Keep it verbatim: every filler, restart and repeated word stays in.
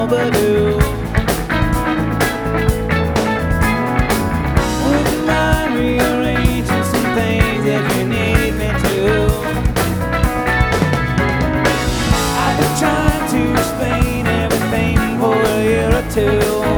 overdue. Would you mind rearranging some things if you need me to? I've been trying to explain everything for a year or two.